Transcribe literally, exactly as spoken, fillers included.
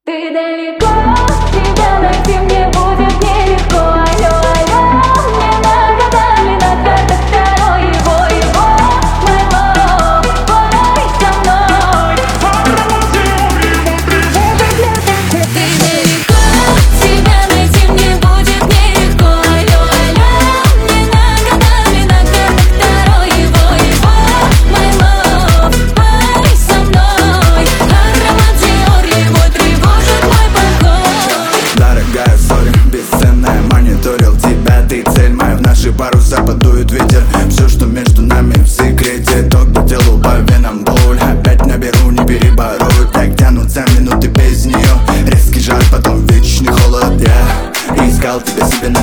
Ты далеко, тебя найти мне будет нелегко. Алло, алло, мне нагадали на картах второй его, его, my love, пой со мной. Ты далеко, тебя найти мне будет нелегко. Алло, алло, мне нагадали на картах второй его, его, my love, пой со мной. Аромат Диор его тревожит мой покой. Дорогая, сори, бесценная, мониторил тебя, ты цель моя. В наши паруса подует ветер, все, что между нами в секрете. То, где делу по венам боль, опять наберу, не переборю. Так тянутся минуты без нее, резкий жар, потом вечный холод. Я искал тебя себе на